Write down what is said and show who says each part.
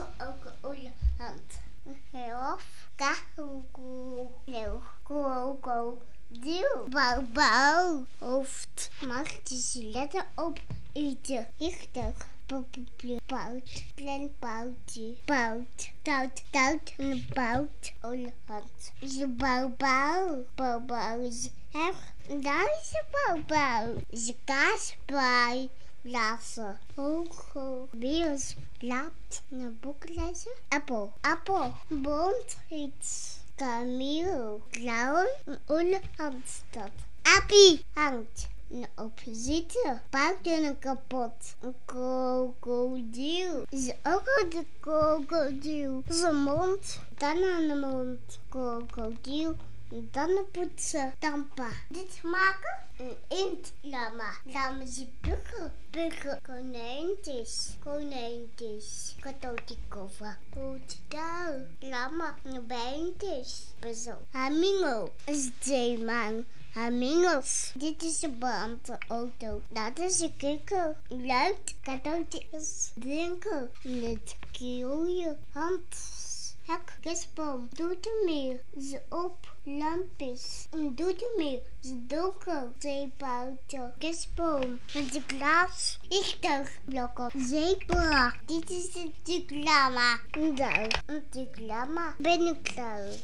Speaker 1: er ook een olifant. Of, ka, go, duw, bouw, hoofd, macht, dus letter op, eten, richtig, pout, klein poutje, pout, en pout, olifant. Ze bouw is echt, daar is de bouw, ze kaasbaai. Lassen. Hoog. Bios. Blad. Een boek lezen. Appel. Bond. Iets. Kameel. Clown. Een olifant staat. Appie. Hangt. Op zitten. Buiten kapot. Een krokodil. Is ook de krokodil. Zijn mond. Dan aan de mond. Krokodil. Dan poetsen, tampa. Dit maken? Een intlama. Lama is bugger. Konijntjes. Katotikova. Houtdauw. Lama. Bijntjes. Bezel. Hamingo. Is zeeman. Hamingels. Dit is een brandauto. Dat is een kikkel. Luid. Katootjes. Drinken. Met kielje. Hand. Hek, kerstboom, doetemeer, ze op, lampjes, een doetemeer, ze donker, zeepauto, kerstboom, met de glas, vliegtuigblokken, zebra, dit is een diploma, een diploma, ben ik klaar.